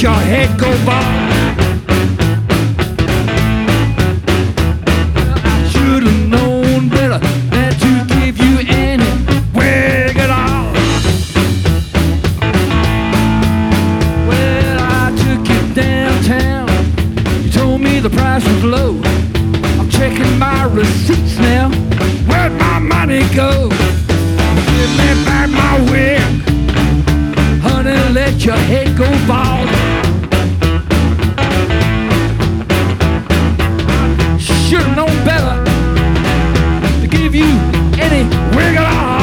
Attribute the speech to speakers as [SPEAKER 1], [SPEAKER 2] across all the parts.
[SPEAKER 1] your head go bald. I should have known better than to give you any wig at all. Well, I took you downtown. You told me the price was low. I'm checking my receipts now. Where'd my money go? Give me back my wig. Honey, let your head go bald. Should've known better to give you any wig at all.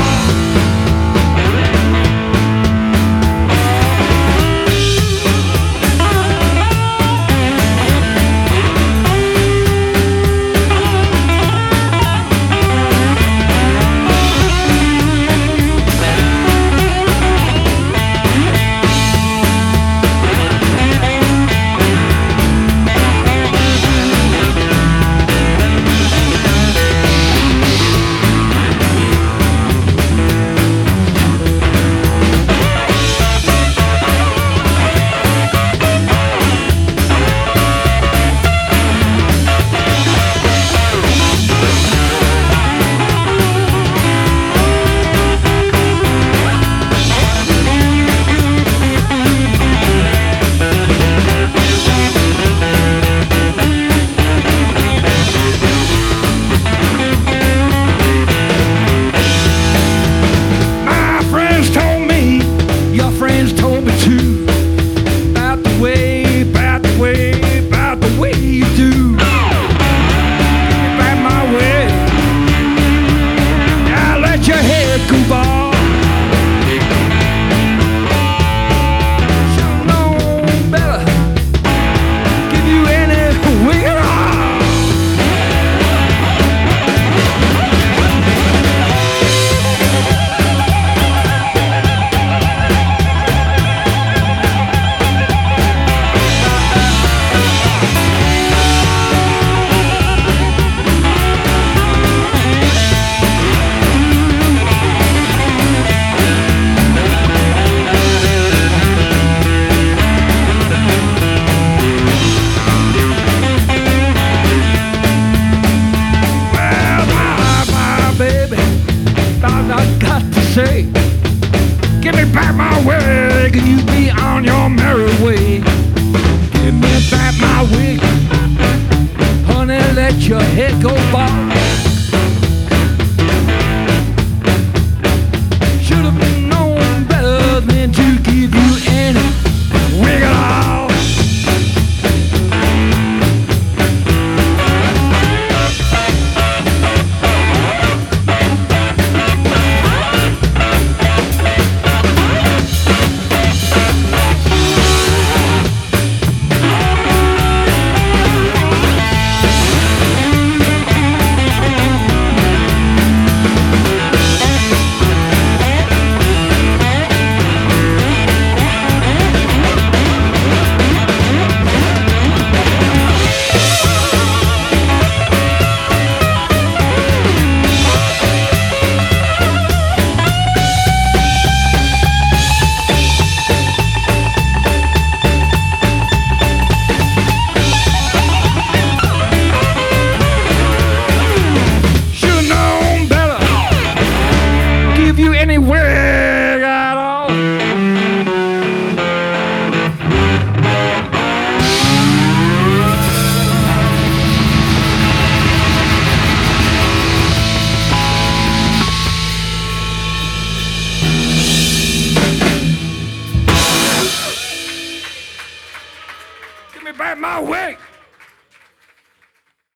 [SPEAKER 1] Say, give me back my wig and you be on your merry way. Give me back my wig, honey, let your head go bald.